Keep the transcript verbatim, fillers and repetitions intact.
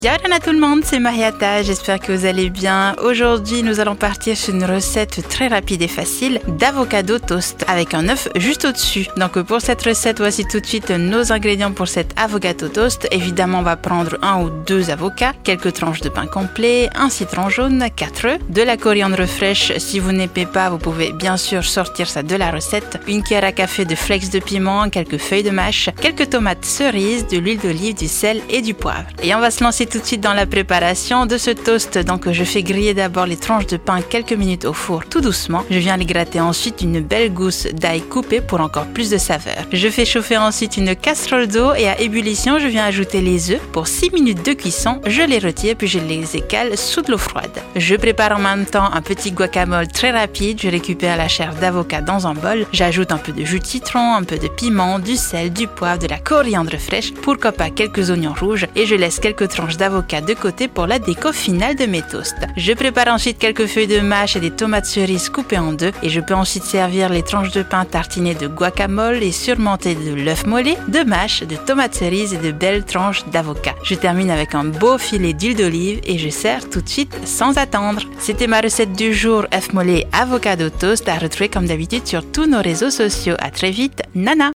Yaourana tout le monde, c'est Mariata, j'espère que vous allez bien. Aujourd'hui, nous allons partir sur une recette très rapide et facile d'avocado toast avec un œuf juste au-dessus. Donc pour cette recette, voici tout de suite nos ingrédients pour cet avocado toast. Évidemment, on va prendre un ou deux avocats, quelques tranches de pain complet, un citron jaune, quatre œufs, de la coriandre fraîche. Si vous n'aimez pas, vous pouvez bien sûr sortir ça de la recette. Une cuillère à café de flakes de piment, quelques feuilles de mâche, quelques tomates cerises, de l'huile d'olive, du sel et du poivre. Et on va se lancer tout de suite dans la préparation de ce toast. Donc je fais griller d'abord les tranches de pain quelques minutes au four tout doucement. Je viens les gratter ensuite d'une belle gousse d'ail coupée pour encore plus de saveur. Je fais chauffer ensuite une casserole d'eau et à ébullition je viens ajouter les œufs. Pour six minutes de cuisson, je les retire puis je les écale sous de l'eau froide. Je prépare en même temps un petit guacamole très rapide. Je récupère la chair d'avocat dans un bol. J'ajoute un peu de jus de citron, un peu de piment, du sel, du poivre, de la coriandre fraîche, pourquoi pas quelques oignons rouges et je laisse quelques tranches d'avocat de côté pour la déco finale de mes toasts. Je prépare ensuite quelques feuilles de mâche et des tomates cerises coupées en deux et je peux ensuite servir les tranches de pain tartinées de guacamole et surmontées de l'œuf mollet, de mâche, de tomates cerises et de belles tranches d'avocat. Je termine avec un beau filet d'huile d'olive et je sers tout de suite sans attendre. C'était ma recette du jour, œuf mollet avocado toast, à retrouver comme d'habitude sur tous nos réseaux sociaux. À très vite, Nana!